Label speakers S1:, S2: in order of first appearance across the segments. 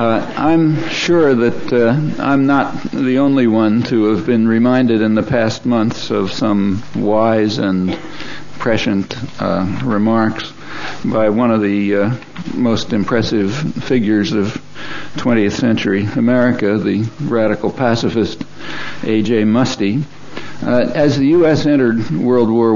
S1: I'm sure that I'm not the only one to have been reminded in the past months of some wise and prescient remarks by one of the most impressive figures of 20th century America, the radical pacifist A.J. Muste. As the U.S. entered World War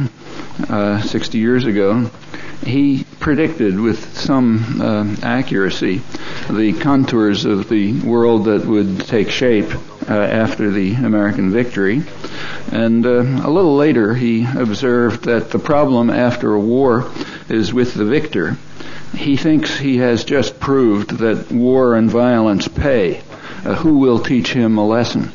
S1: I 60 years ago, he predicted with some accuracy the contours of the world that would take shape after the American victory. And a little later he observed that the problem after a war is with the victor. He thinks he has just proved that war and violence pay. Who will teach him a lesson?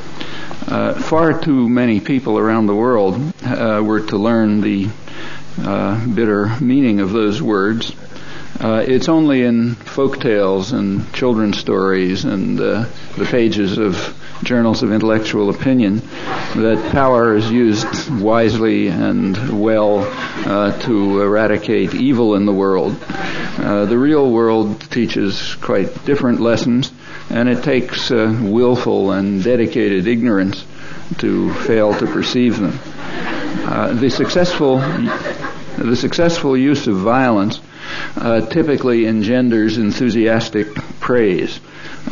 S1: Far too many people around the world were to learn the bitter meaning of those words. It's only in folk tales and children's stories and the pages of journals of intellectual opinion that power is used wisely and well to eradicate evil in the world. The real world teaches quite different lessons, and it takes willful and dedicated ignorance to fail to perceive them. The successful use of violence typically engenders enthusiastic praise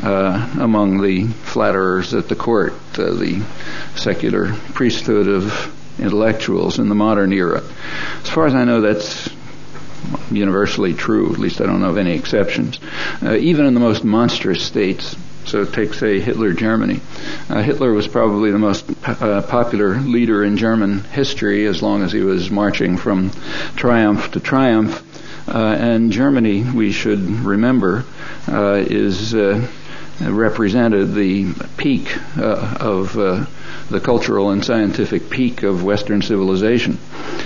S1: among the flatterers at the court, the secular priesthood of intellectuals in the modern era. As far as I know, that's universally true. At least I don't know of any exceptions. Even in the most monstrous states, so take, say, Hitler Germany. Hitler was probably the most popular leader in German history as long as he was marching from triumph to triumph. And Germany, we should remember, is represented the peak of the cultural and scientific peak of Western civilization.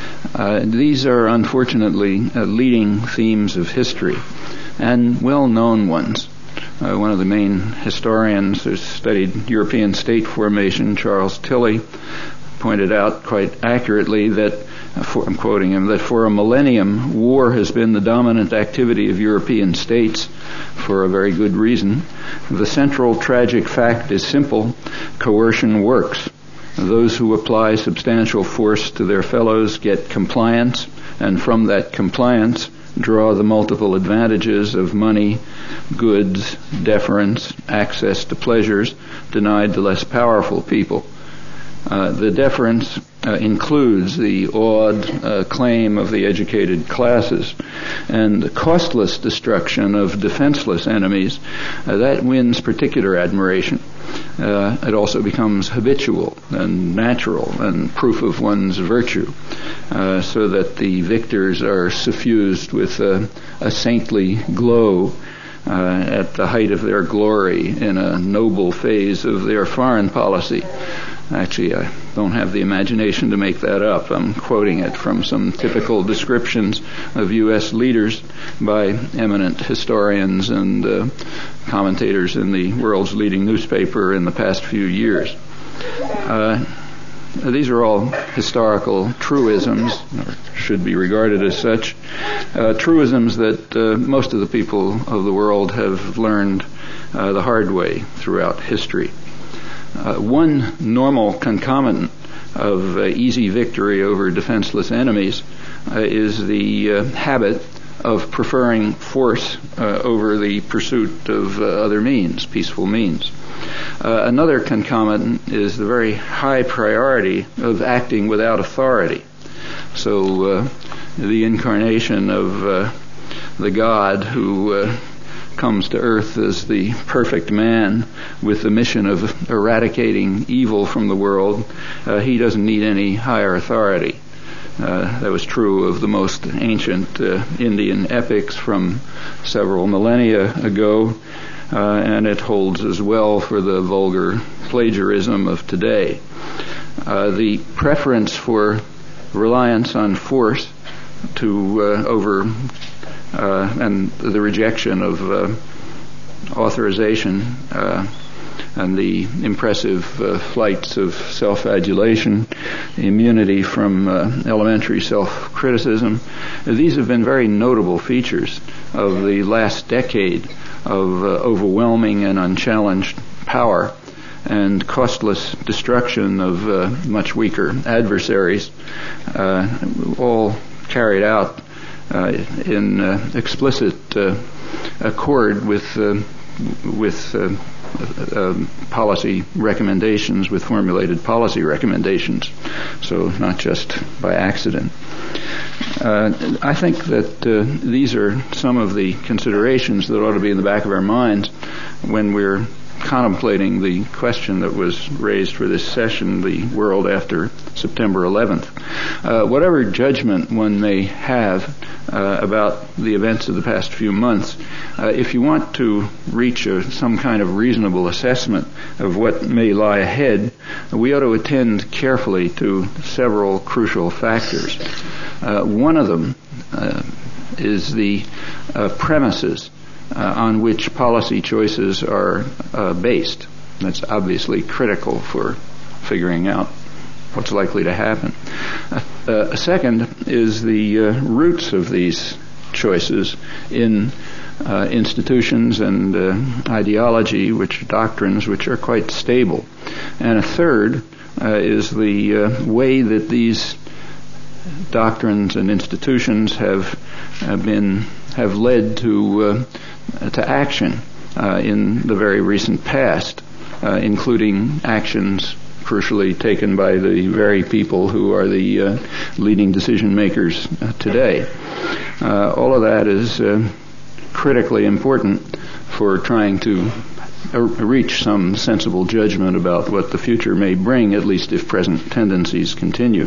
S1: These are unfortunately leading themes of history and well-known ones. One of the main historians who studied European state formation, Charles Tilly, pointed out quite accurately that, I'm quoting him, that for a millennium, war has been the dominant activity of European states for a very good reason. The central tragic fact is simple: coercion works. Those who apply substantial force to their fellows get compliance, and from that compliance draw the multiple advantages of money, goods, deference, access to pleasures denied to less powerful people. The deference includes the awed claim of the educated classes, and the costless destruction of defenseless enemies, that wins particular admiration. It also becomes habitual and natural and proof of one's virtue, so that the victors are suffused with a saintly glow at the height of their glory in a noble phase of their foreign policy. Actually, I don't have the imagination to make that up. I'm quoting it from some typical descriptions of U.S. leaders by eminent historians and commentators in the world's leading newspaper in the past few years. These are all historical truisms, or should be regarded as such, truisms that most of the people of the world have learned the hard way throughout history. One normal concomitant of easy victory over defenseless enemies is the habit of preferring force over the pursuit of other means, peaceful means. Another concomitant is the very high priority of acting without authority. So the incarnation of the God who comes to earth as the perfect man with the mission of eradicating evil from the world, he doesn't need any higher authority. That was true of the most ancient Indian epics from several millennia ago, and it holds as well for the vulgar plagiarism of today. The preference for reliance on force to and the rejection of authorization and the impressive flights of self-adulation, immunity from elementary self-criticism. These have been very notable features of the last decade of overwhelming and unchallenged power and costless destruction of much weaker adversaries, all carried out in explicit accord with policy recommendations, with formulated policy recommendations, so not just by accident. I think that these are some of the considerations that ought to be in the back of our minds when we're contemplating the question that was raised for this session, the world after September 11th. Whatever judgment one may have about the events of the past few months, if you want to reach some kind of reasonable assessment of what may lie ahead, we ought to attend carefully to several crucial factors. One of them is the premises on which policy choices are based. That's obviously critical for figuring out what's likely to happen. A second is the roots of these choices in institutions and ideology, doctrines which are quite stable. And a third is the way that these doctrines and institutions have led to action in the very recent past, including actions crucially taken by the very people who are the leading decision makers today. All of that is critically important for trying to reach some sensible judgment about what the future may bring, at least if present tendencies continue.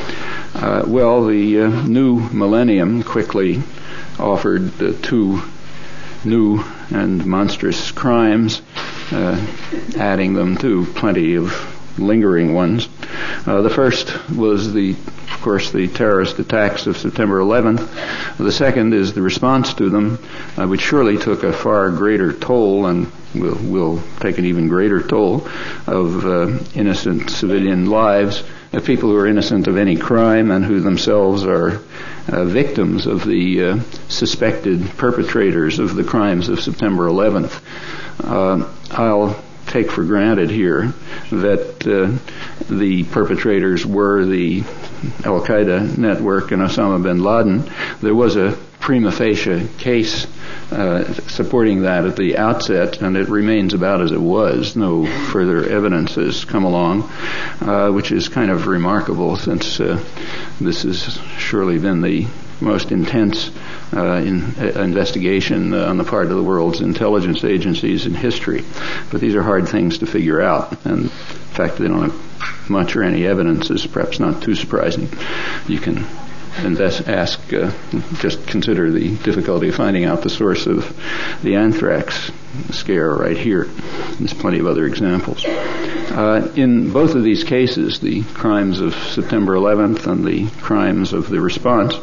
S1: The new millennium quickly offered two new and monstrous crimes, adding them to plenty of lingering ones. The first was of course, the terrorist attacks of September 11th. The second is the response to them, which surely took a far greater toll and will take an even greater toll of innocent civilian lives, of people who are innocent of any crime and who themselves are victims of the suspected perpetrators of the crimes of September 11th. I'll take for granted here that the perpetrators were the Al-Qaeda network and Osama bin Laden. There was a prima facie case supporting that at the outset, and it remains about as it was. No further evidence has come along, which is kind of remarkable, since this has surely been the most intense investigation on the part of the world's intelligence agencies in history. But these are hard things to figure out, and the fact that they don't have much or any evidence is perhaps not too surprising. You can just consider the difficulty of finding out the source of the anthrax scare right here. There's plenty of other examples. In both of these cases, the crimes of September 11th and the crimes of the response,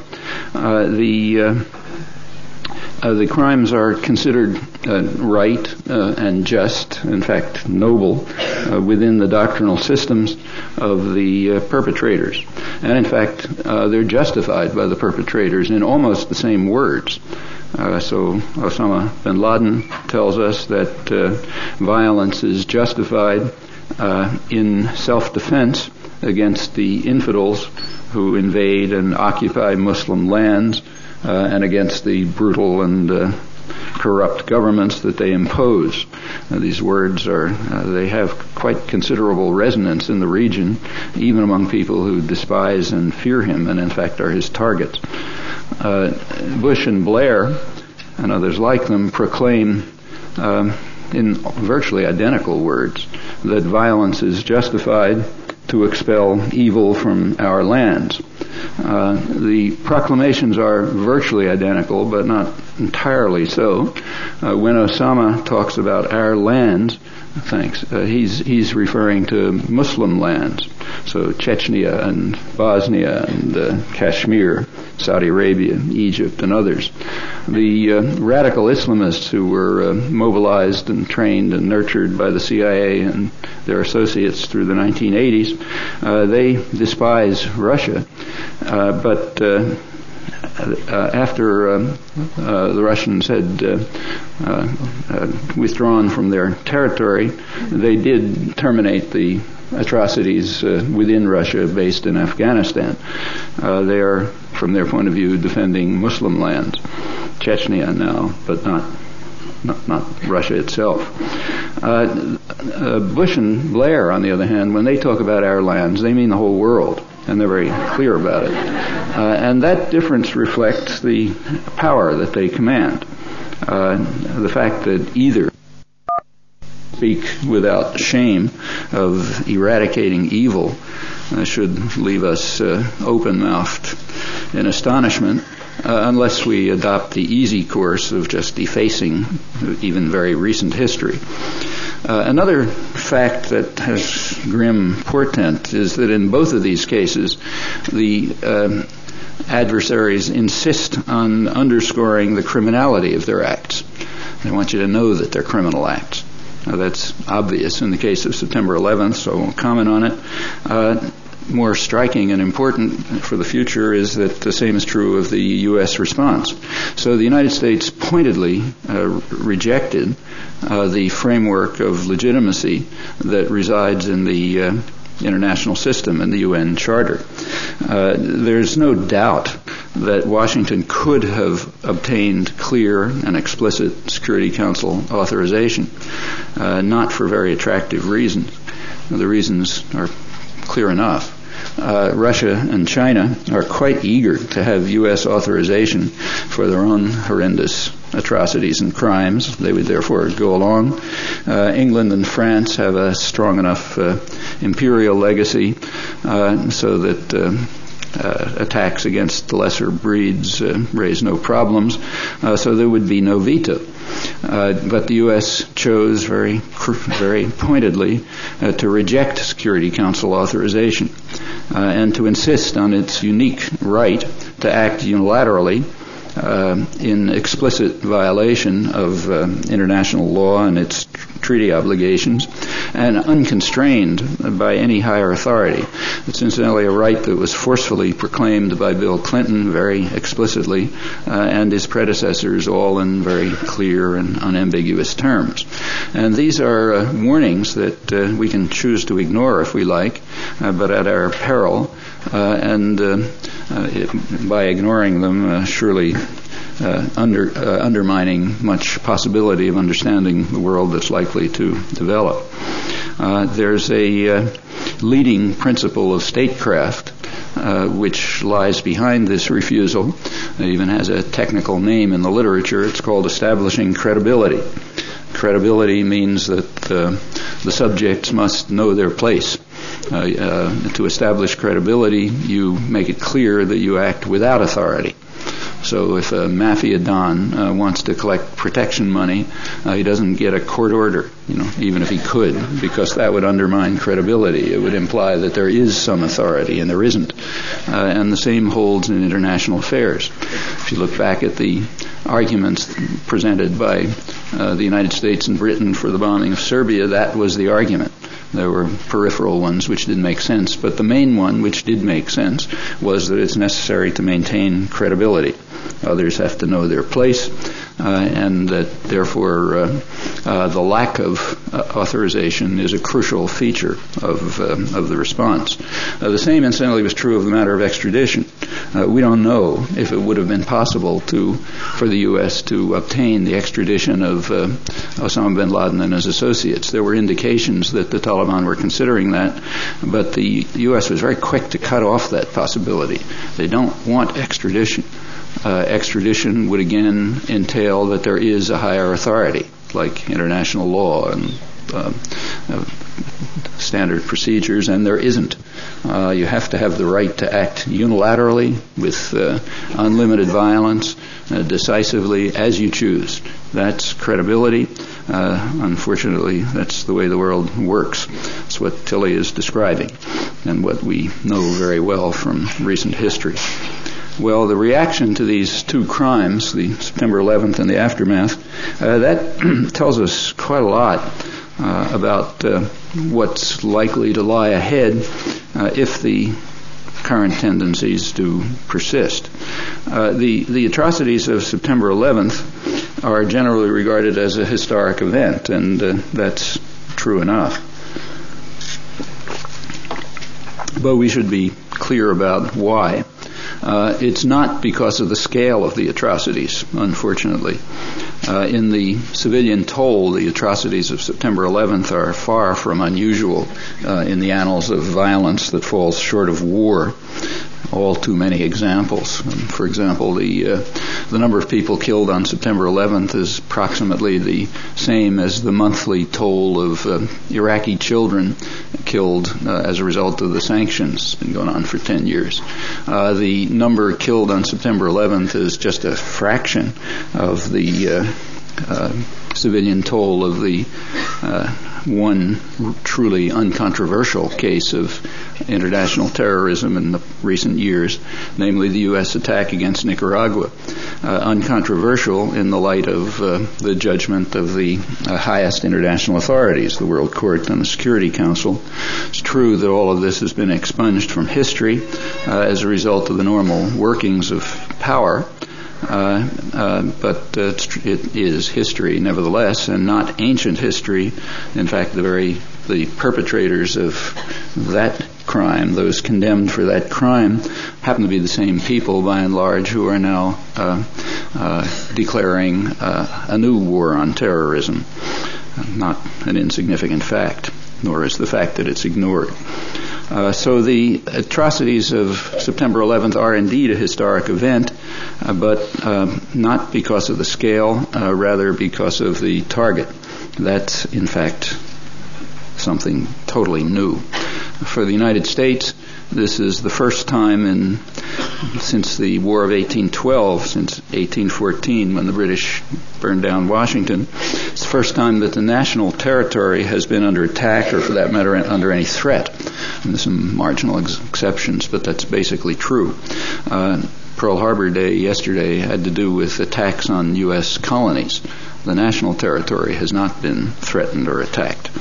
S1: the crimes are considered right and just, in fact noble, within the doctrinal systems of the perpetrators. And in fact, they're justified by the perpetrators in almost the same words. So Osama bin Laden tells us that violence is justified in self-defense against the infidels who invade and occupy Muslim lands, and against the brutal and corrupt governments that they impose. These words they have quite considerable resonance in the region, even among people who despise and fear him, and in fact are his targets. Bush and Blair and others like them proclaim in virtually identical words that violence is justified to expel evil from our lands. The proclamations are virtually identical, but not entirely so. When Osama talks about our lands, he's referring to Muslim lands, so Chechnya and Bosnia and Kashmir, Saudi Arabia, Egypt, and others. The radical Islamists who were mobilized and trained and nurtured by the CIA and their associates through the 1980s, they despise Russia, but after the Russians had withdrawn from their territory, they did terminate the atrocities within Russia based in Afghanistan. They are, from their point of view, defending Muslim lands, Chechnya now, but not Russia itself. Bush and Blair, on the other hand, when they talk about our lands, they mean the whole world, and they're very clear about it. And that difference reflects the power that they command. The fact that either speak without shame of eradicating evil should leave us open-mouthed in astonishment, unless we adopt the easy course of just defacing even very recent history. Another fact that has grim portent is that in both of these cases, the adversaries insist on underscoring the criminality of their acts. They want you to know that they're criminal acts. Now, that's obvious in the case of September 11th, so I won't comment on it. More striking and important for the future is that the same is true of the U.S. response. So the United States pointedly rejected the framework of legitimacy that resides in the international system and the UN Charter. There's no doubt that Washington could have obtained clear and explicit Security Council authorization, not for very attractive reasons. The reasons are clear enough. Russia and China are quite eager to have U.S. authorization for their own horrendous atrocities and crimes. They would therefore go along. England and France have a strong enough imperial legacy so that attacks against the lesser breeds raise no problems. So there would be no veto. But the U.S. chose very pointedly to reject Security Council authorization and to insist on its unique right to act unilaterally in explicit violation of international law and its treaty obligations, and unconstrained by any higher authority. It's incidentally a right that was forcefully proclaimed by Bill Clinton very explicitly, and his predecessors all in very clear and unambiguous terms. And these are warnings that we can choose to ignore if we like, but at our peril, and by ignoring them, surely undermining much possibility of understanding the world that's likely to develop. There's a leading principle of statecraft which lies behind this refusal. It even has a technical name in the literature. It's called establishing credibility. Credibility means that the subjects must know their place. To establish credibility, you make it clear that you act without authority. So if a mafia don wants to collect protection money, he doesn't get a court order, even if he could, because that would undermine credibility. It would imply that there is some authority, and there isn't. And the same holds in international affairs. If you look back at the arguments presented by the United States and Britain for the bombing of Serbia, that was the argument. There were peripheral ones which didn't make sense, but the main one which did make sense was that it's necessary to maintain credibility. Others have to know their place, and that therefore the lack of authorization is a crucial feature of the response. The same, incidentally, was true of the matter of extradition. We don't know if it would have been possible for the U.S. to obtain the extradition of Osama bin Laden and his associates. There were indications that the Taliban were considering that, but the U.S. was very quick to cut off that possibility. They don't want extradition. Extradition would again entail that there is a higher authority, like international law and standard procedures, and there isn't. You have to have the right to act unilaterally with unlimited violence, decisively, as you choose. That's credibility. Unfortunately, that's the way the world works. It's what Tilly is describing and what we know very well from recent history. Well, the reaction to these two crimes, the September 11th and the aftermath, that tells us quite a lot about what's likely to lie ahead if the current tendencies to persist. The atrocities of September 11th are generally regarded as a historic event, and that's true enough. But we should be clear about why. It's not because of the scale of the atrocities, unfortunately. In the civilian toll, the atrocities of September 11th are far from unusual in the annals of violence that falls short of war. All too many examples. For example, the number of people killed on September 11th is approximately the same as the monthly toll of Iraqi children killed as a result of the sanctions. It's been going on for 10 years. The number killed on September 11th is just a fraction of the civilian toll of the one truly uncontroversial case of international terrorism in the recent years, namely the U.S. attack against Nicaragua. Uncontroversial in the light of the judgment of the highest international authorities, the World Court and the Security Council. It's true that all of this has been expunged from history as a result of the normal workings of power. But it is history nevertheless, and not ancient history. In fact, the perpetrators of that crime, those condemned for that crime, happen to be the same people by and large who are now declaring a new war on terrorism. Not an insignificant fact, nor is the fact that it's ignored. So the atrocities of September 11th are indeed a historic event, but not because of the scale, rather because of the target. That's, in fact, something totally new. For the United States, this is the first time since the War of 1812, since 1814, when the British burned down Washington. It's the first time that the national territory has been under attack, or for that matter, under any threat. And there's some marginal exceptions, but that's basically true. Pearl Harbor Day yesterday had to do with attacks on U.S. colonies. The national territory has not been threatened or attacked.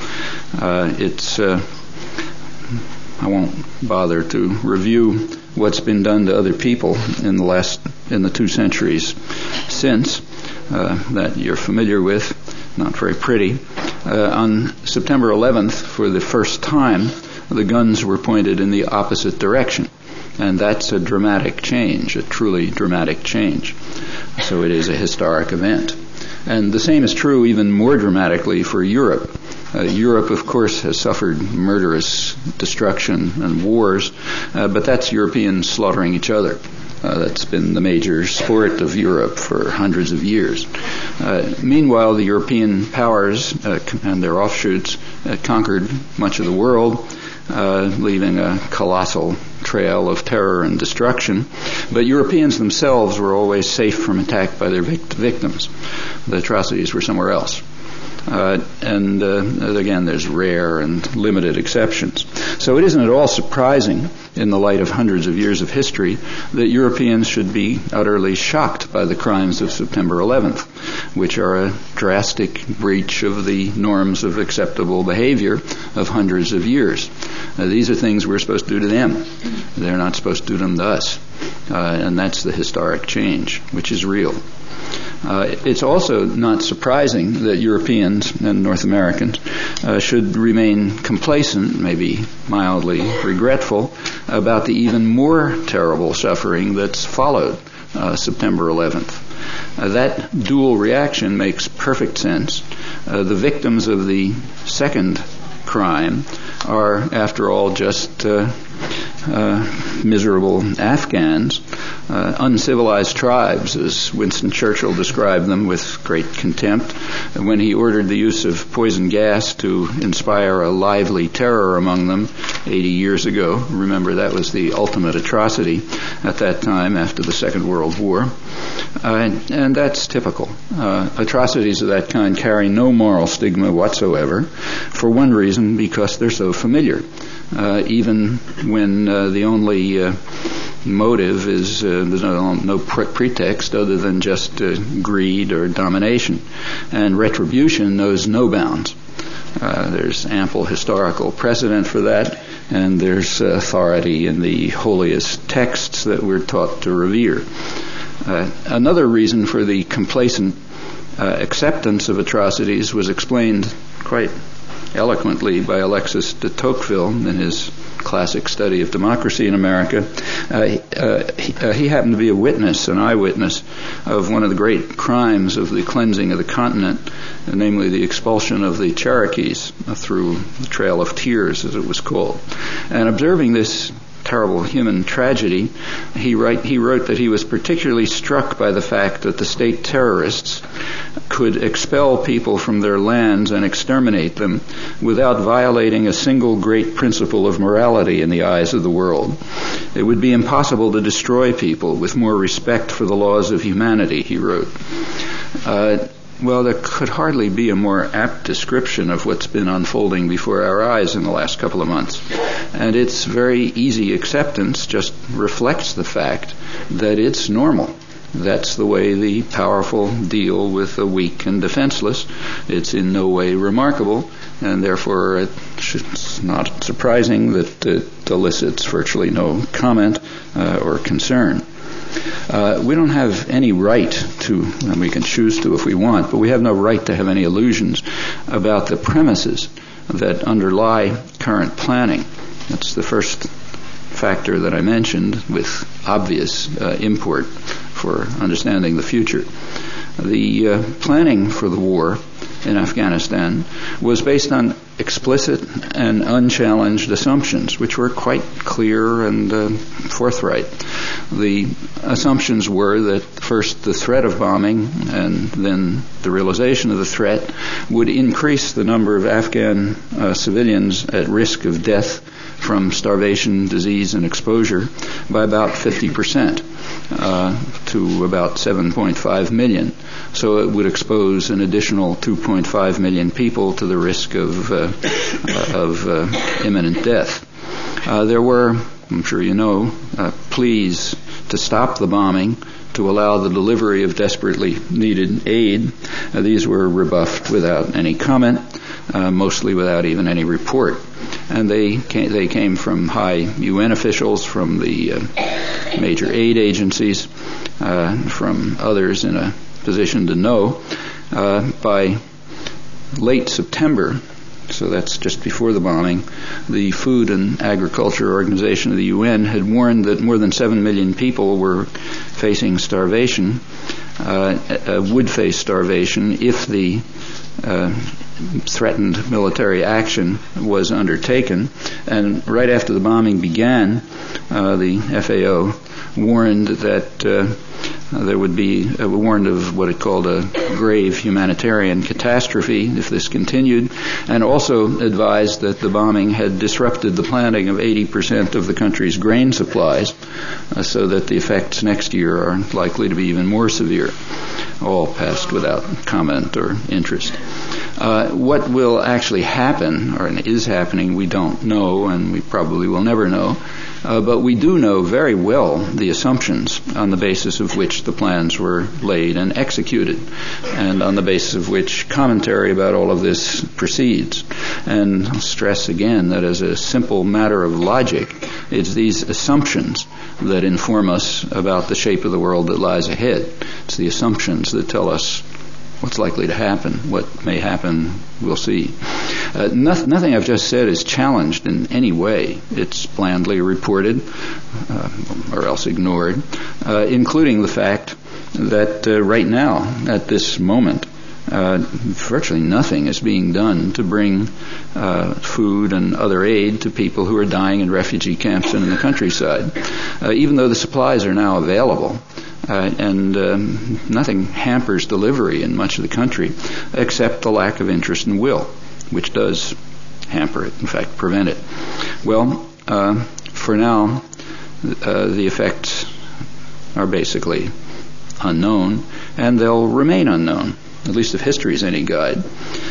S1: I won't bother to review what's been done to other people in the 2 centuries since that you're familiar with. Not very pretty. On September 11th, for the first time, the guns were pointed in the opposite direction. And that's a dramatic change, a truly dramatic change. So it is a historic event. And the same is true even more dramatically for Europe. Europe, of course, has suffered murderous destruction and wars, but that's Europeans slaughtering each other. That's been the major sport of Europe for hundreds of years. Meanwhile, the European powers and their offshoots conquered much of the world, leaving a colossal trail of terror and destruction. But Europeans themselves were always safe from attack by their victims. The atrocities were somewhere else. And again, there's rare and limited exceptions. So it isn't at all surprising, in the light of hundreds of years of history, that Europeans should be utterly shocked by the crimes of September 11th, which are a drastic breach of the norms of acceptable behavior of hundreds of years. These are things we're supposed to do to them. They're not supposed to do them to us. And that's the historic change, which is real. It's also not surprising that Europeans and North Americans should remain complacent, maybe mildly regretful, about the even more terrible suffering that's followed September 11th. That dual reaction makes perfect sense. The victims of the second crime are, after all, just miserable Afghans, uncivilized tribes, as Winston Churchill described them with great contempt when he ordered the use of poison gas to inspire a lively terror among them 80 years ago. Remember, that was the ultimate atrocity at that time after the Second World War. And that's typical. Atrocities of that kind carry no moral stigma whatsoever, for one reason, because they're so familiar. Even when the only motive is there's no pretext other than just greed or domination. And retribution knows no bounds. There's ample historical precedent for that. and there's authority in the holiest texts that we're taught to revere. Another reason for the complacent acceptance of atrocities was explained quite eloquently by Alexis de Tocqueville in his classic study of democracy in America. He happened to be an eyewitness of one of the great crimes of the cleansing of the continent, namely the expulsion of the Cherokees through the Trail of Tears, as it was called. And observing this terrible human tragedy, he wrote that he was particularly struck by the fact that the state terrorists could expel people from their lands and exterminate them without violating a single great principle of morality in the eyes of the world. It would be impossible to destroy people with more respect for the laws of humanity, he wrote. Well, there could hardly be a more apt description of what's been unfolding before our eyes in the last couple of months. And its very easy acceptance just reflects the fact that it's normal. That's the way the powerful deal with the weak and defenseless. It's in no way remarkable, and therefore it's not surprising that it elicits virtually no comment or concern. We don't have any right to, and we can choose to if we want, but we have no right to have any illusions about the premises that underlie current planning. That's the first factor that I mentioned with obvious import for understanding the future. The planning for the war in Afghanistan was based on explicit and unchallenged assumptions, which were quite clear and forthright. The assumptions were that first the threat of bombing and then the realization of the threat would increase the number of Afghan civilians at risk of death from starvation, disease, and exposure by about 50% to about 7.5 million. So it would expose an additional 2.5 million people to the risk of imminent death. There were, I'm sure you know, pleas to stop the bombing, to allow the delivery of desperately needed aid. These were rebuffed without any comment, mostly without even any report. And they came from high UN officials, from the major aid agencies, from others in a position to know. By late September, so that's just before the bombing, the Food and Agriculture Organization of the UN had warned that more than 7 million people were facing starvation, would face starvation if the threatened military action was undertaken. And right after the bombing began, the FAO warned that there would be warned of what it called a grave humanitarian catastrophe if this continued, and also advised that the bombing had disrupted the planting of 80% of the country's grain supplies, so that the effects next year are likely to be even more severe. All passed without comment or interest. What will actually happen, or is happening, we don't know, and we probably will never know. But we do know very well the assumptions on the basis of which the plans were laid and executed, and on the basis of which commentary about all of this proceeds. And I'll stress again that as a simple matter of logic, it's these assumptions that inform us about the shape of the world that lies ahead. It's the assumptions that tell us what's likely to happen. What may happen, we'll see. Nothing I've just said is challenged in any way. It's blandly reported, or else ignored, including the fact that right now, at this moment, virtually nothing is being done to bring food and other aid to people who are dying in refugee camps and in the countryside, even though the supplies are now available. And nothing hampers delivery in much of the country except the lack of interest and will, which does hamper it, in fact, prevent it. Well, for now, the effects are basically unknown, and they'll remain unknown, at least if history is any guide.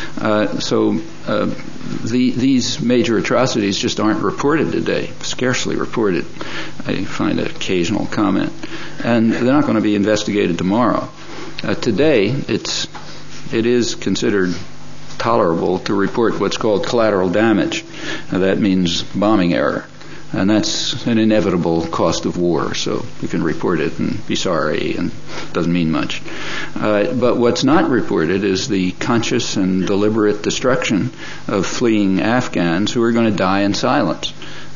S1: These major atrocities just aren't reported today, scarcely reported. I find an occasional comment. And they're not going to be investigated tomorrow. Today, it is considered tolerable to report what's called collateral damage. That means bombing error. And that's an inevitable cost of war, so you can report it and be sorry, and it doesn't mean much. But what's not reported is the conscious and deliberate destruction of fleeing Afghans who are going to die in silence,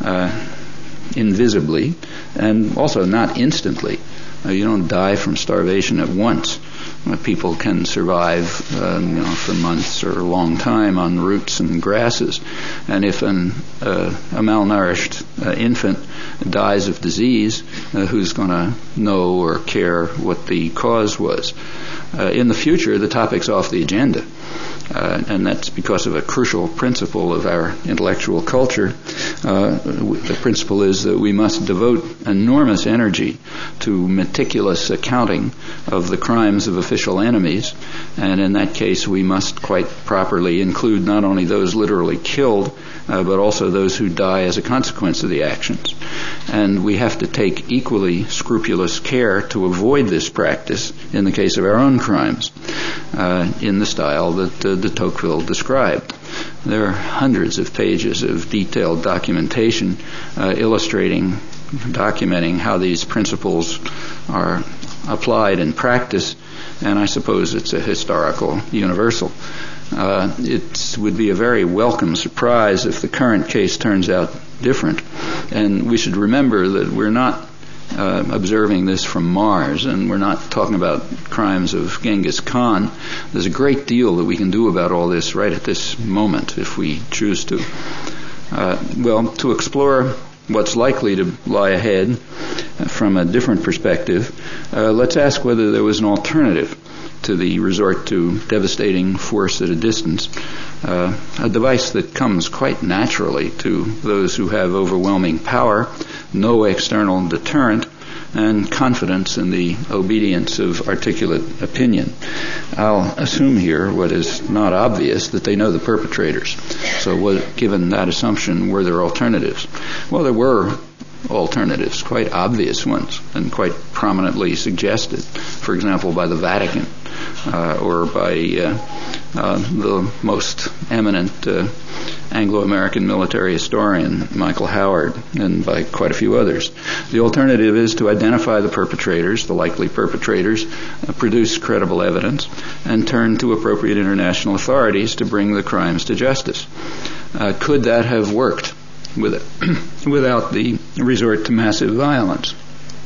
S1: invisibly, and also not instantly. You don't die from starvation at once. People can survive, for months or a long time on roots and grasses. And if a malnourished infant dies of disease, who's going to know or care what the cause was? In the future, the topic's off the agenda. And that's because of a crucial principle of our intellectual culture. The principle is that we must devote enormous energy to meticulous accounting of the crimes of official enemies, and in that case we must quite properly include not only those literally killed, but also those who die as a consequence of the actions. And we have to take equally scrupulous care to avoid this practice in the case of our own crimes, in the style that de Tocqueville described. There are hundreds of pages of detailed documentation documenting how these principles are applied in practice, and I suppose it's a historical universal. It would be a very welcome surprise if the current case turns out different. And we should remember that we're not observing this from Mars, and we're not talking about crimes of Genghis Khan. There's a great deal that we can do about all this right at this moment if we choose to. To explore what's likely to lie ahead from a different perspective, let's ask whether there was an alternative to the resort to devastating force at a distance, a device that comes quite naturally to those who have overwhelming power, no external deterrent, and confidence in the obedience of articulate opinion. I'll assume here what is not obvious, that they know the perpetrators. So given that assumption, were there alternatives? Well, there were alternatives, quite obvious ones, and quite prominently suggested, for example, by the Vatican, or by the most eminent Anglo-American military historian, Michael Howard, and by quite a few others. The alternative is to identify the perpetrators, the likely perpetrators, produce credible evidence, and turn to appropriate international authorities to bring the crimes to justice. Could that have worked without the resort to massive violence?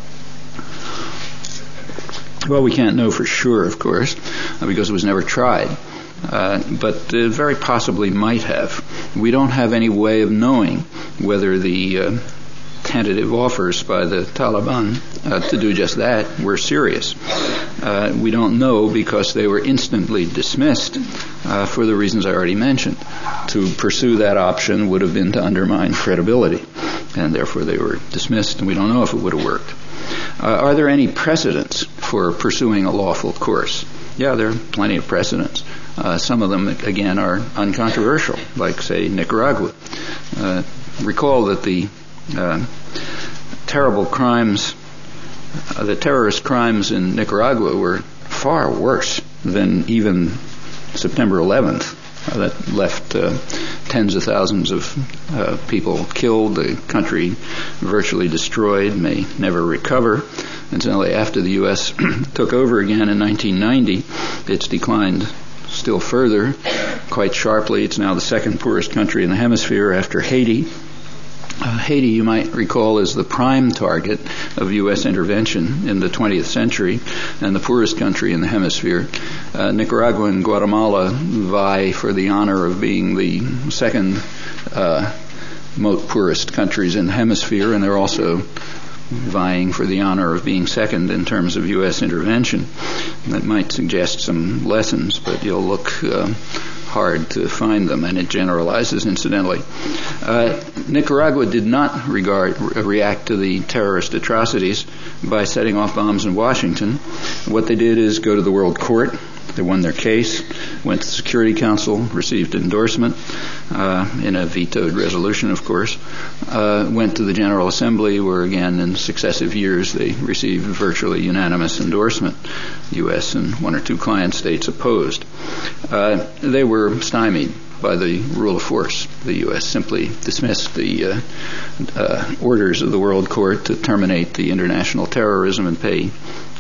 S1: Well, we can't know for sure, of course, because it was never tried. But very possibly might have. We don't have any way of knowing whether the tentative offers by the Taliban to do just that were serious. We don't know because they were instantly dismissed for the reasons I already mentioned. To pursue that option would have been to undermine credibility, and therefore they were dismissed, and we don't know if it would have worked. Are there any precedents for pursuing a lawful course? Yeah, there are plenty of precedents. Some of them, again, are uncontroversial, like, say, Nicaragua. Recall that the terrible crimes, the terrorist crimes in Nicaragua were far worse than even September 11th. That left tens of thousands of people killed, the country virtually destroyed, may never recover. Until after the U.S. took over again in 1990, it's declined still further, quite sharply. It's now the second poorest country in the hemisphere after Haiti. Haiti, you might recall, is the prime target of U.S. intervention in the 20th century and the poorest country in the hemisphere. Nicaragua and Guatemala vie for the honor of being the second most poorest countries in the hemisphere, and they're also vying for the honor of being second in terms of U.S. intervention. That might suggest some lessons, but you'll look hard to find them, and it generalizes, incidentally. Nicaragua did not react to the terrorist atrocities by setting off bombs in Washington. What they did is go to the World Court, They won their case, went to the Security Council, received endorsement in a vetoed resolution, of course, went to the General Assembly, where again in successive years they received virtually unanimous endorsement. The U.S. and one or two client states opposed. They were stymied by the rule of force. The U.S. simply dismissed the orders of the World Court to terminate the international terrorism and pay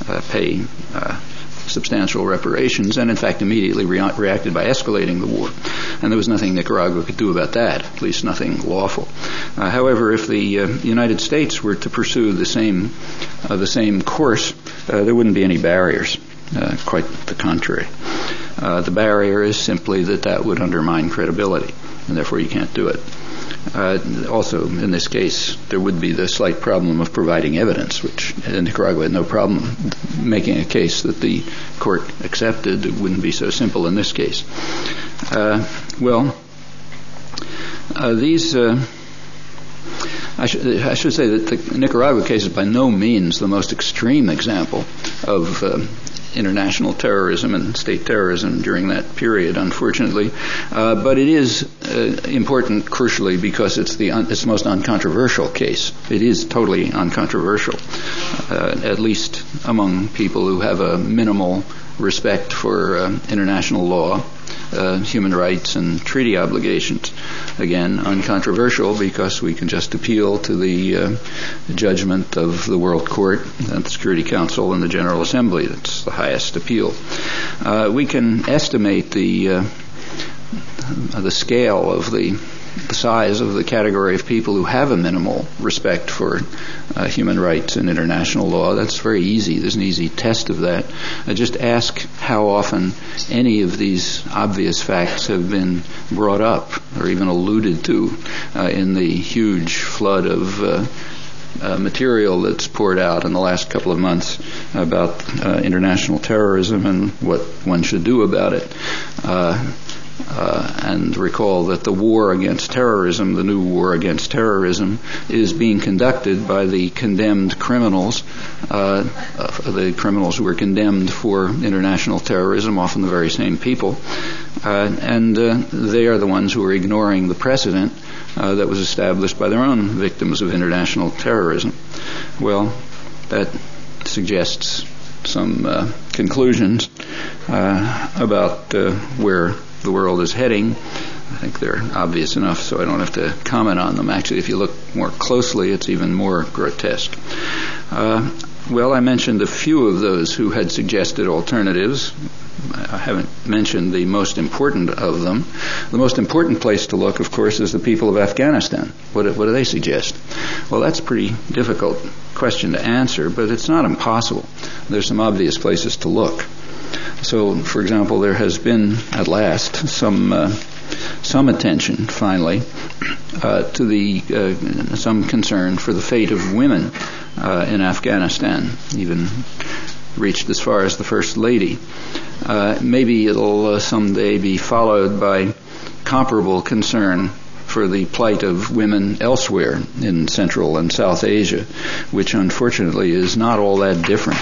S1: substantial reparations, and in fact immediately reacted by escalating the war. And there was nothing Nicaragua could do about that, at least nothing lawful. However, if the United States were to pursue the same course, there wouldn't be any barriers. Quite the contrary. The barrier is simply that would undermine credibility, and therefore you can't do it. Also, in this case, there would be the slight problem of providing evidence, which Nicaragua had no problem making a case that the court accepted. It wouldn't be so simple in this case. I should say that the Nicaragua case is by no means the most extreme example of international terrorism and state terrorism during that period, unfortunately. But it is important, crucially, because it's the most uncontroversial case. It is totally uncontroversial, at least among people who have a minimal respect for international law, human rights, and treaty obligations. Again, uncontroversial because we can just appeal to the judgment of the World Court and the Security Council and the General Assembly. That's the highest appeal. We can estimate the scale of the size of the category of people who have a minimal respect for human rights and international law. That's very easy. There's an easy test of that. Just ask how often any of these obvious facts have been brought up or even alluded to in the huge flood of material that's poured out in the last couple of months about international terrorism and what one should do about it. And recall that the war against terrorism, the new war against terrorism, is being conducted by the condemned criminals, the criminals who were condemned for international terrorism, often the very same people. And they are the ones who are ignoring the precedent that was established by their own victims of international terrorism. Well, that suggests some conclusions about where the world is heading. I think they're obvious enough, so I don't have to comment on them. Actually, if you look more closely, it's even more grotesque. Well, I mentioned a few of those who had suggested alternatives. I haven't mentioned the most important of them. The most important place to look, of course, is the people of Afghanistan. What do they suggest? Well, that's a pretty difficult question to answer, but it's not impossible. There's some obvious places to look. So, for example, there has been, at last, some attention, finally, to some concern for the fate of women in Afghanistan, even reached as far as the First Lady. Maybe it'll someday be followed by comparable concern for the plight of women elsewhere in Central and South Asia, which unfortunately is not all that different.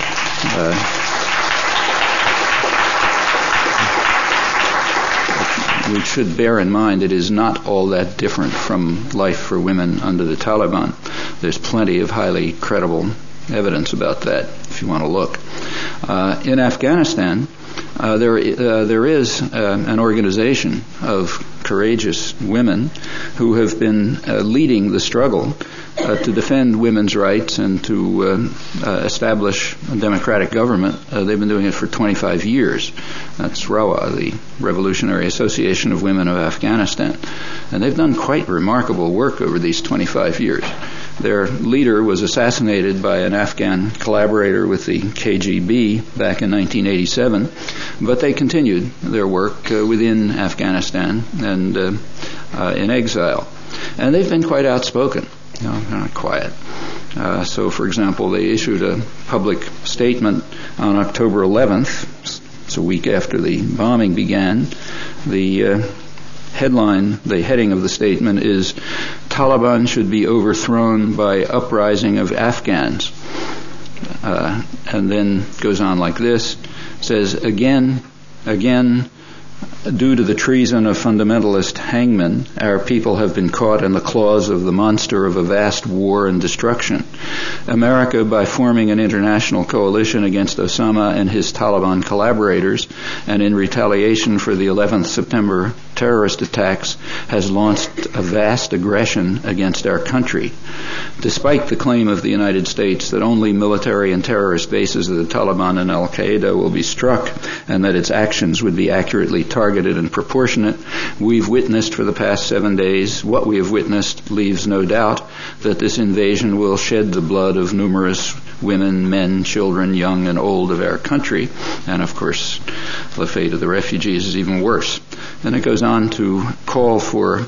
S1: We should bear in mind it is not all that different from life for women under the Taliban. There's plenty of highly credible evidence about that if you want to look. In Afghanistan, there is an organization of courageous women who have been leading the struggle to defend women's rights and to establish a democratic government. They've been doing it for 25 years. That's RAWA, the Revolutionary Association of Women of Afghanistan. And they've done quite remarkable work over these 25 years. Their leader was assassinated by an Afghan collaborator with the KGB back in 1987, but they continued their work within Afghanistan and in exile. And they've been quite outspoken. They're not quiet. So, for example, they issued a public statement on October 11th, it's a week after the bombing began. The heading of the statement is, "Taliban should be overthrown by uprising of Afghans." And then goes on like this, says, "Again, Again, due to the treason of fundamentalist hangmen, our people have been caught in the claws of the monster of a vast war and destruction. America, by forming an international coalition against Osama and his Taliban collaborators, and in retaliation for the 11th September terrorist attacks, has launched a vast aggression against our country. Despite the claim of the United States that only military and terrorist bases of the Taliban and Al-Qaeda will be struck and that its actions would be accurately targeted and proportionate, we've witnessed for the past 7 days, what we have witnessed leaves no doubt that this invasion will shed the blood of numerous women, men, children, young and old of our country. And of course, the fate of the refugees is even worse. Then it goes on to call for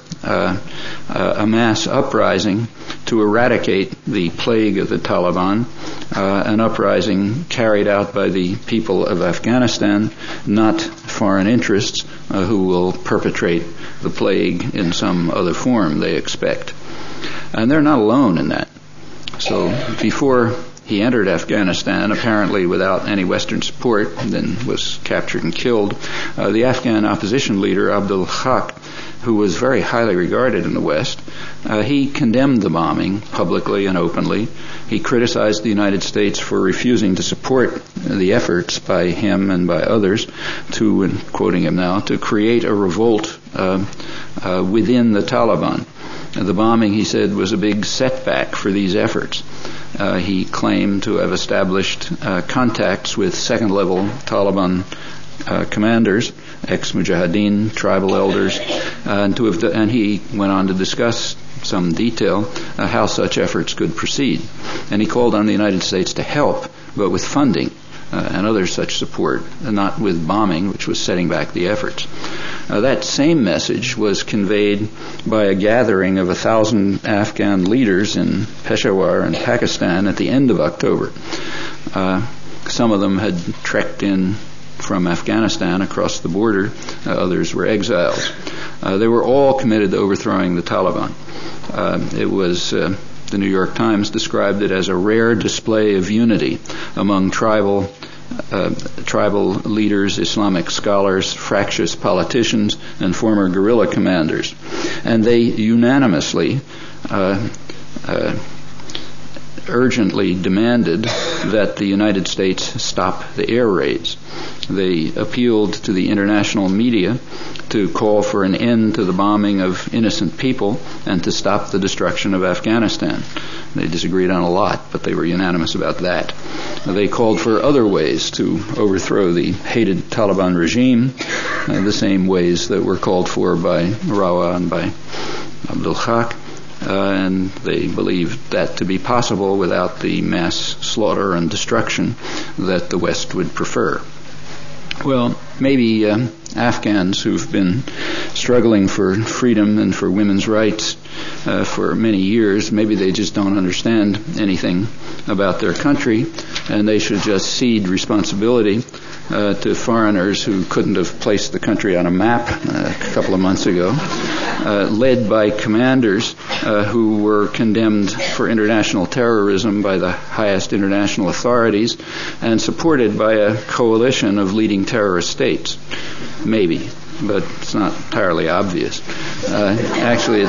S1: a mass uprising to eradicate the plague of the Taliban, an uprising carried out by the people of Afghanistan, not foreign interests who will perpetrate the plague in some other form, they expect. And they're not alone in that. So before he entered Afghanistan, apparently without any Western support, then was captured and killed, the Afghan opposition leader, Abdul Haq, who was very highly regarded in the West, he condemned the bombing publicly and openly. He criticized the United States for refusing to support the efforts by him and by others to, and quoting him now, to create a revolt within the Taliban. The bombing, he said, was a big setback for these efforts. He claimed to have established contacts with second-level Taliban commanders, ex-Mujahideen, tribal elders, and he went on to discuss some detail how such efforts could proceed. And he called on the United States to help, but with funding and other such support, and not with bombing, which was setting back the efforts. That same message was conveyed by a gathering of 1,000 Afghan leaders in Peshawar in Pakistan at the end of October. Some of them had trekked in from Afghanistan across the border. Others were exiles. They were all committed to overthrowing the Taliban. It was the New York Times described it as a rare display of unity among tribal leaders, Islamic scholars, fractious politicians, and former guerrilla commanders. And they unanimously urgently demanded that the United States stop the air raids. They appealed to the international media to call for an end to the bombing of innocent people and to stop the destruction of Afghanistan. They disagreed on a lot, but they were unanimous about that. They called for other ways to overthrow the hated Taliban regime, the same ways that were called for by Rawa and by Abdul Haq. And they believed that to be possible without the mass slaughter and destruction that the West would prefer. Well, maybe Afghans who've been struggling for freedom and for women's rights for many years, maybe they just don't understand anything about their country, and they should just cede responsibility to foreigners who couldn't have placed the country on a map a couple of months ago, led by commanders who were condemned for international terrorism by the highest international authorities and supported by a coalition of leading terrorist states. Maybe, but it's not entirely obvious. Actually,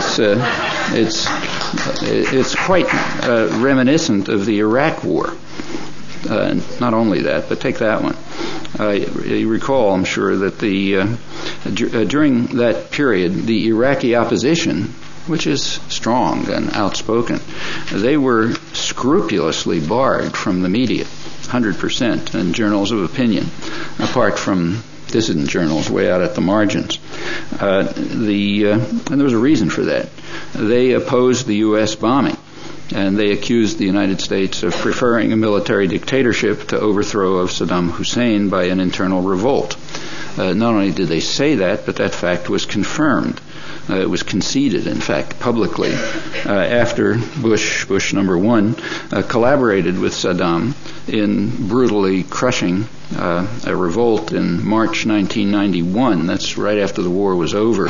S1: it's quite reminiscent of the Iraq War. Not only that, but take that one. You recall, I'm sure, that during that period, the Iraqi opposition, which is strong and outspoken, they were scrupulously barred from the media, 100%, and journals of opinion, apart from dissident journals way out at the margins. And there was a reason for that. They opposed the U.S. bombing, and they accused the United States of preferring a military dictatorship to overthrow of Saddam Hussein by an internal revolt. Not only did they say that, but that fact was confirmed. It was conceded, in fact, publicly after Bush number one, collaborated with Saddam in brutally crushing a revolt in March 1991. That's right after the war was over.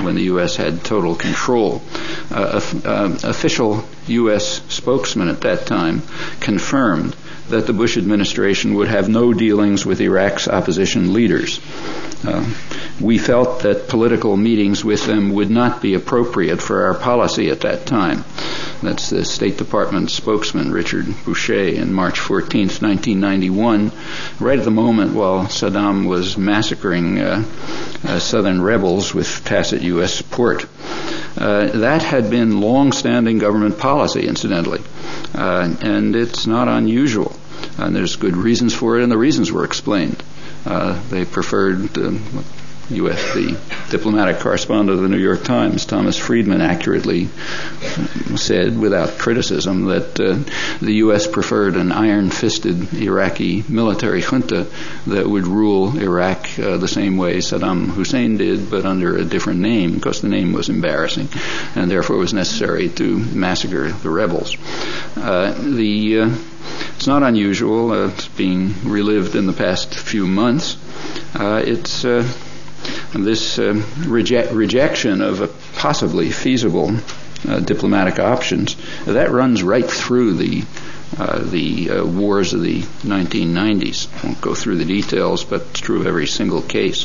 S1: when the U.S. had total control. Official U.S. spokesman at that time confirmed that the Bush administration would have no dealings with Iraq's opposition leaders. We felt that political meetings with them would not be appropriate for our policy at that time. That's the State Department spokesman, Richard Boucher, in March 14th, 1991, right at the moment while Saddam was massacring southern rebels with tacit U.S. support. That had been long-standing government policy, incidentally, and it's not unusual. And there's good reasons for it, and the reasons were explained. They preferred the diplomatic correspondent of the New York Times, Thomas Friedman, accurately said without criticism that the U.S. preferred an iron-fisted Iraqi military junta that would rule Iraq the same way Saddam Hussein did, but under a different name, because the name was embarrassing, and therefore it was necessary to massacre the rebels. It's not unusual. It's being relived in the past few months. It's this rejection of possibly feasible diplomatic options that runs right through the wars of the 1990s. I won't go through the details, but it's true of every single case.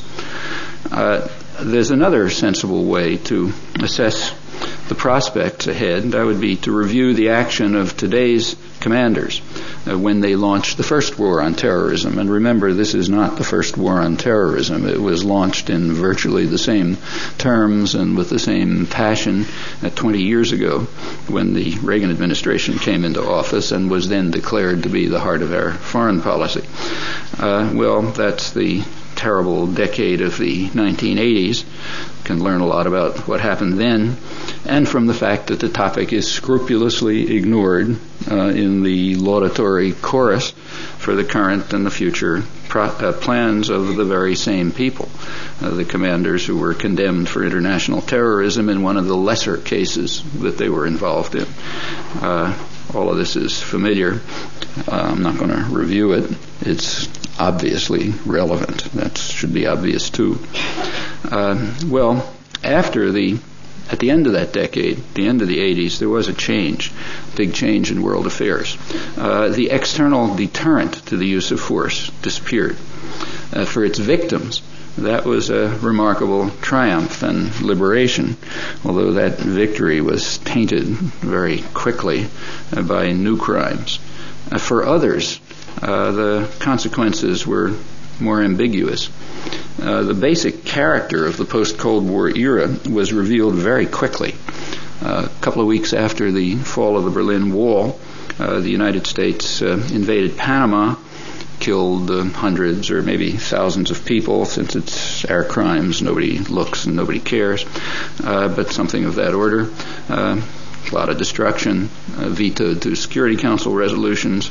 S1: There's another sensible way to assess the prospects ahead, and that would be to review the action of today's commanders when they launched the first war on terrorism. And remember, this is not the first war on terrorism. It was launched in virtually the same terms and with the same passion 20 years ago when the Reagan administration came into office and was then declared to be the heart of our foreign policy. Well, that's the terrible decade of the 1980s. Can learn a lot about what happened then, and from the fact that the topic is scrupulously ignored in the laudatory chorus for the current and the future plans of the very same people, the commanders who were condemned for international terrorism in one of the lesser cases that they were involved in. All of this is familiar. I'm not going to review it. It's obviously relevant. That should be obvious too. Well, at the end of that decade, the end of the 80s, there was a big change in world affairs. The external deterrent to the use of force disappeared. For its victims, that was a remarkable triumph and liberation, although that victory was tainted very quickly by new crimes. For others, the consequences were more ambiguous. The basic character of the post-Cold War era was revealed very quickly. A couple of weeks after the fall of the Berlin Wall, the United States invaded Panama, killed hundreds or maybe thousands of people. Since it's our crimes, nobody looks and nobody cares, but something of that order. A lot of destruction, vetoed two Security Council resolutions,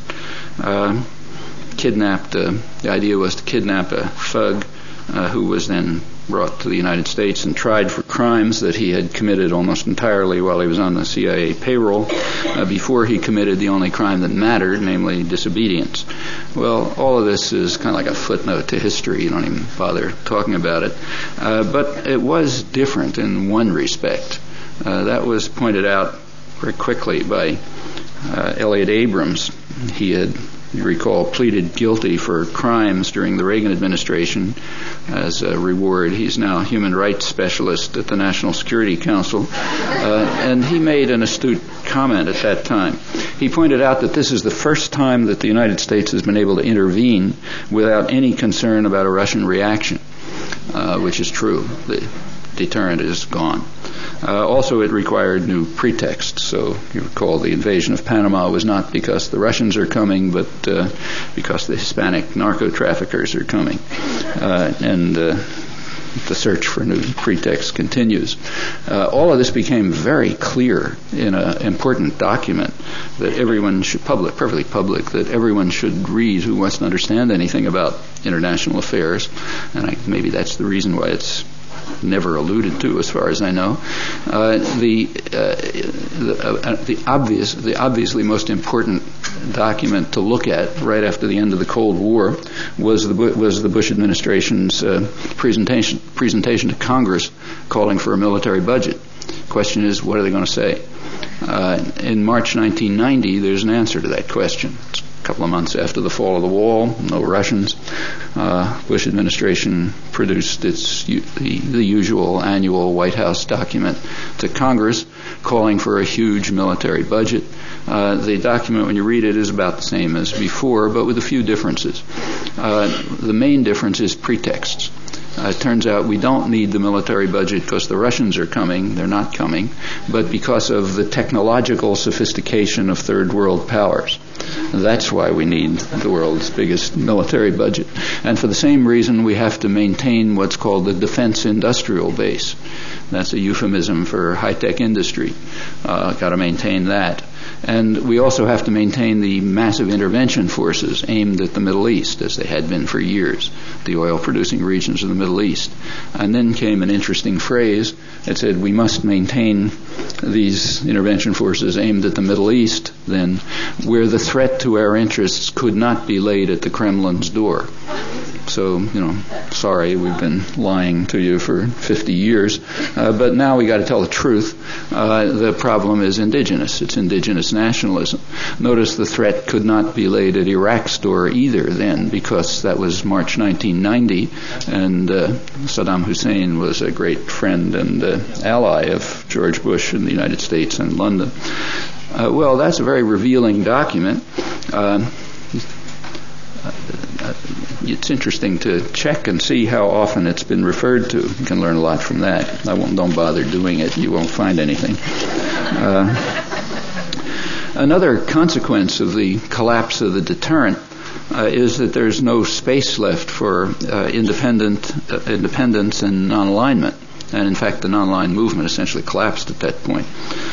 S1: kidnapped. The idea was to kidnap a thug who was then brought to the United States and tried for crimes that he had committed almost entirely while he was on the CIA payroll before he committed the only crime that mattered, namely disobedience. Well, all of this is kind of like a footnote to history. You don't even bother talking about it. But it was different in one respect. That was pointed out very quickly by Elliott Abrams. He had, you recall, pleaded guilty for crimes during the Reagan administration. As a reward, he's now human rights specialist at the National Security Council. And he made an astute comment at that time. He pointed out that this is the first time that the United States has been able to intervene without any concern about a Russian reaction, which is true. The deterrent is gone. Also, it required new pretexts. So you recall the invasion of Panama was not because the Russians are coming, but because the Hispanic narco-traffickers are coming. And the search for new pretexts continues. All of this became very clear in an important document that everyone should perfectly public, that everyone should read who wants to understand anything about international affairs. And maybe that's the reason why it's never alluded to, as far as I know. The obviously most important document to look at right after the end of the Cold War was the Bush administration's presentation to Congress calling for a military budget. The question is, what are they going to say? In March 1990, there's an answer to that question. It's a couple of months after the fall of the wall, no Russians. Bush administration produced the usual annual White House document to Congress calling for a huge military budget. The document, when you read it, is about the same as before, but with a few differences. The main difference is pretexts. It turns out we don't need the military budget because the Russians are coming. They're not coming, but because of the technological sophistication of third world powers. That's why we need the world's biggest military budget. And for the same reason, we have to maintain what's called the defense industrial base. That's a euphemism for high-tech industry. Got to maintain that. And we also have to maintain the massive intervention forces aimed at the Middle East, as they had been for years, the oil-producing regions of the Middle East. And then came an interesting phrase that said we must maintain these intervention forces aimed at the Middle East, then, where the threat to our interests could not be laid at the Kremlin's door. So, sorry, we've been lying to you for 50 years, but now we got to tell the truth. The problem is indigenous. It's indigenous nationalism. Notice the threat could not be laid at Iraq's door either then, because that was March 1990, and Saddam Hussein was a great friend and ally of George Bush in the United States and London. Well, that's a very revealing document. It's interesting to check and see how often it's been referred to. You can learn a lot from that. Don't bother doing it. You won't find anything. Another consequence of the collapse of the deterrent is that there's no space left for independence and non-alignment. And in fact, the non-aligned movement essentially collapsed at that point.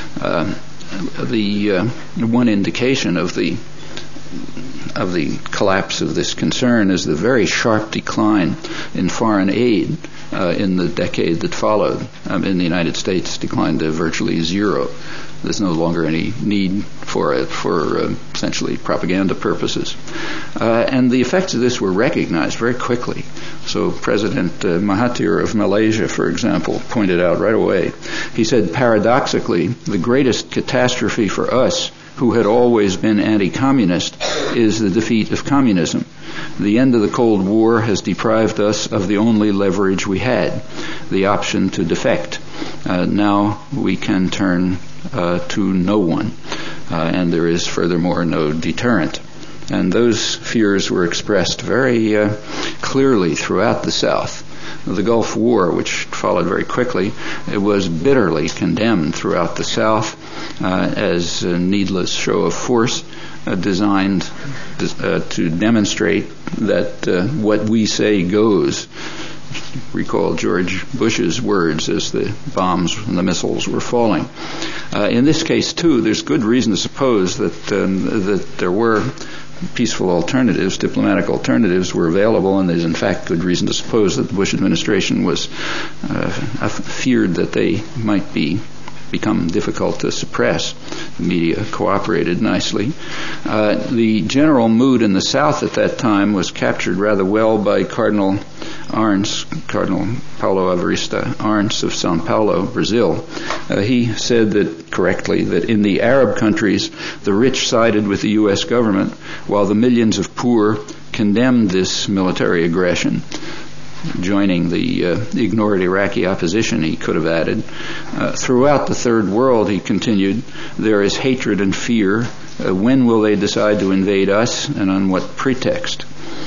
S1: The one indication of the collapse of this concern is the very sharp decline in foreign aid in the decade that followed. In the United States, declined to virtually zero. There's no longer any need for it for essentially propaganda purposes. And the effects of this were recognized very quickly. So President Mahathir of Malaysia, for example, pointed out right away. He said, paradoxically, the greatest catastrophe for us, who had always been anti-communist, is the defeat of communism. The end of the Cold War has deprived us of the only leverage we had, the option to defect. Now we can turn to no one, and there is furthermore no deterrent. And those fears were expressed very clearly throughout the South. The Gulf War, which followed very quickly, it was bitterly condemned throughout the South as a needless show of force designed to demonstrate that what we say goes. Recall George Bush's words as the bombs and the missiles were falling. In this case, too, there's good reason to suppose that there were peaceful alternatives, diplomatic alternatives were available, and there's in fact good reason to suppose that the Bush administration was feared that they might become difficult to suppress. The media cooperated nicely. The general mood in the South at that time was captured rather well by Cardinal Paulo Avarista Arns of São Paulo, Brazil. He said that correctly that in the Arab countries, the rich sided with the U.S. government, while the millions of poor condemned this military aggression. Joining the ignored Iraqi opposition, he could have added. Throughout the Third World, he continued, there is hatred and fear. When will they decide to invade us, and on what pretext?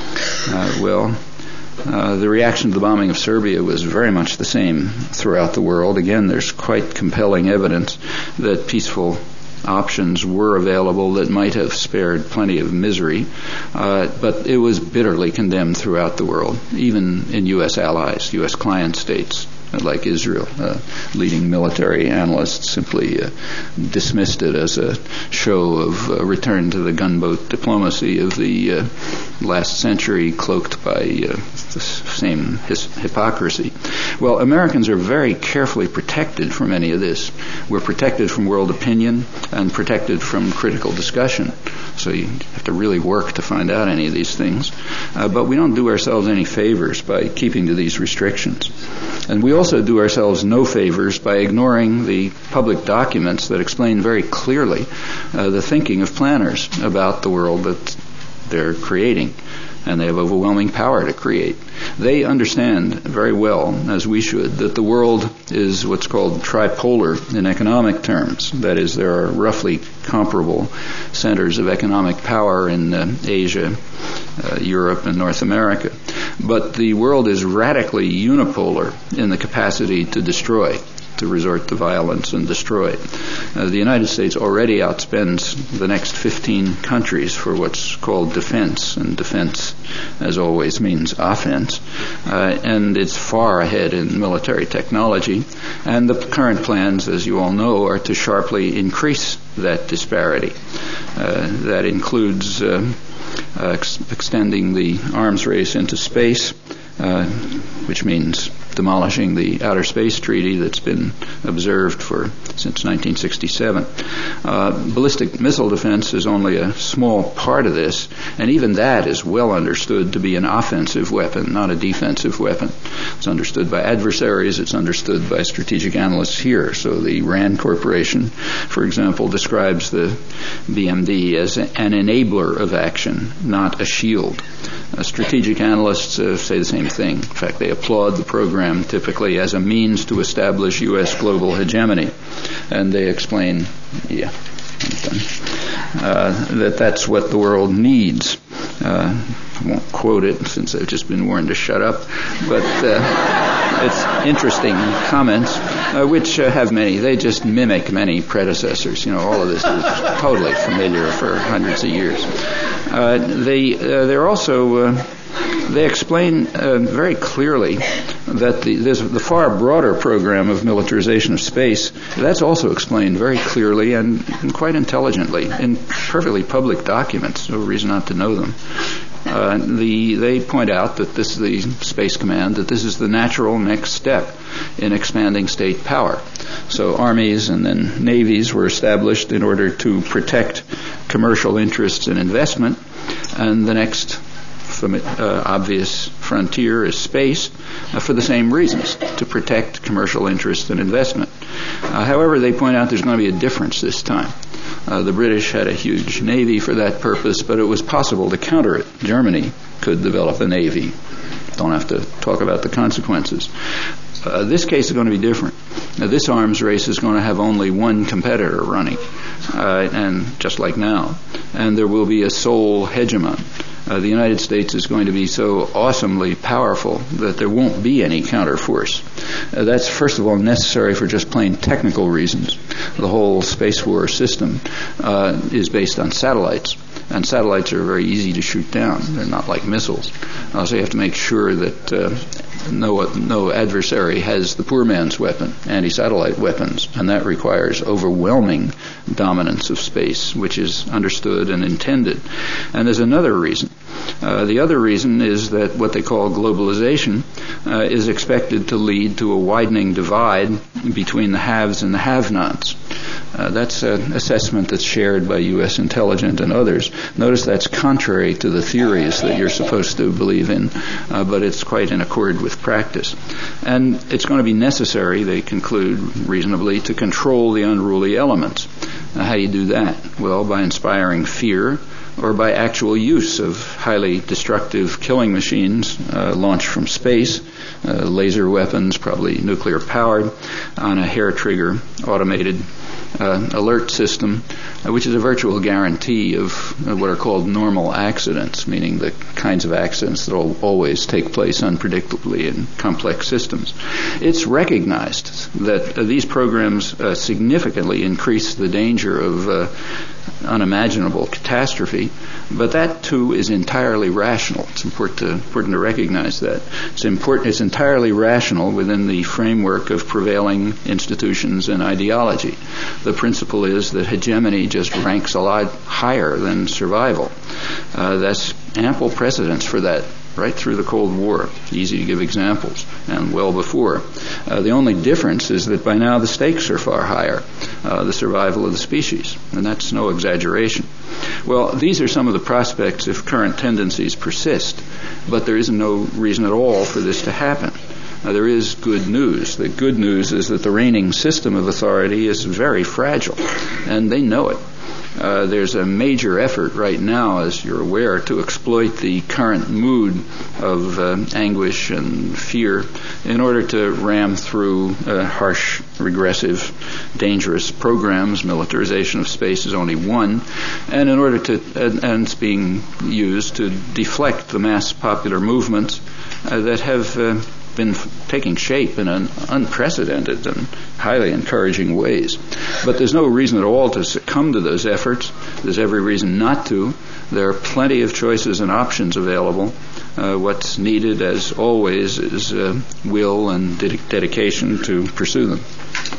S1: The reaction to the bombing of Serbia was very much the same throughout the world. Again, there's quite compelling evidence that peaceful options were available that might have spared plenty of misery, but it was bitterly condemned throughout the world, even in U.S. allies, U.S. client states. like Israel. Leading military analysts simply dismissed it as a show of return to the gunboat diplomacy of the last century, cloaked by the same hypocrisy. Well, Americans are very carefully protected from any of this. We're protected from world opinion and protected from critical discussion. So you have to really work to find out any of these things. But we don't do ourselves any favors by keeping to these restrictions. And we also do ourselves no favors by ignoring the public documents that explain very clearly the thinking of planners about the world that they're creating. And they have overwhelming power to create. They understand very well, as we should, that the world is what's called tripolar in economic terms. That is, there are roughly comparable centers of economic power in Asia, Europe, and North America. But the world is radically unipolar in the capacity to destroy, to resort to violence and destroy. The United States already outspends the next 15 countries for what's called defense, and defense, as always, means offense. And it's far ahead in military technology. And the current plans, as you all know, are to sharply increase that disparity. That includes extending the arms race into space, which means demolishing the Outer Space Treaty that's been observed since 1967. Ballistic missile defense is only a small part of this, and even that is well understood to be an offensive weapon, not a defensive weapon. It's understood by adversaries, it's understood by strategic analysts here. So the RAND Corporation, for example, describes the BMD as an enabler of action, not a shield. Strategic analysts say the same thing. In fact, they applaud the program typically as a means to establish U.S. global hegemony. And they explain, that that's what the world needs. I won't quote it since I've just been warned to shut up, but it's interesting comments, which have many. They just mimic many predecessors. All of this is totally familiar for hundreds of years. They explain very clearly that there's the far broader program of militarization of space. That's also explained very clearly and quite intelligently in perfectly public documents. No reason not to know them. They point out that this is the Space Command, that this is the natural next step in expanding state power. So armies and then navies were established in order to protect commercial interests and investment, and the next obvious frontier is space for the same reasons, to protect commercial interest and investment. However, they point out there's going to be a difference this time. The British had a huge navy for that purpose, but it was possible to counter it. Germany could develop a navy. Don't have to talk about the consequences. This case is going to be different. Now, this arms race is going to have only one competitor running, and just like now, and there will be a sole hegemon. The United States is going to be so awesomely powerful that there won't be any counterforce. That's, first of all, necessary for just plain technical reasons. The whole space war system is based on satellites, and satellites are very easy to shoot down. They're not like missiles. So you have to make sure that no adversary has the poor man's weapon, anti-satellite weapons, and that requires overwhelming dominance of space, which is understood and intended. And there's another reason. The other reason is that what they call globalization is expected to lead to a widening divide between the haves and the have-nots. That's an assessment that's shared by U.S. intelligence and others. Notice that's contrary to the theories that you're supposed to believe in, but it's quite in accord with practice. And it's going to be necessary, they conclude reasonably, to control the unruly elements. How do you do that? Well, by inspiring fear, or by actual use of highly destructive killing machines launched from space, laser weapons, probably nuclear-powered, on a hair-trigger automated alert system, which is a virtual guarantee of what are called normal accidents, meaning the kinds of accidents that will always take place unpredictably in complex systems. It's recognized that these programs significantly increase the danger of unimaginable catastrophe, but that too is entirely rational. It's important to recognize that. It's entirely rational within the framework of prevailing institutions and ideology. The principle is that hegemony just ranks a lot higher than survival. That's ample precedence for that right through the Cold War. It's easy to give examples, and well before. The only difference is that by now the stakes are far higher, the survival of the species, and that's no exaggeration. Well, these are some of the prospects if current tendencies persist, but there is no reason at all for this to happen. There is good news. The good news is that the reigning system of authority is very fragile, and they know it. There's a major effort right now, as you're aware, to exploit the current mood of anguish and fear in order to ram through harsh, regressive, dangerous programs. Militarization of space is only one, and in order to, and it's being used to deflect the mass popular movements that have been taking shape in an unprecedented and highly encouraging ways. But there's no reason at all to succumb to those efforts. There's every reason not to. There are plenty of choices and options available. What's needed, as always, is will and dedication to pursue them.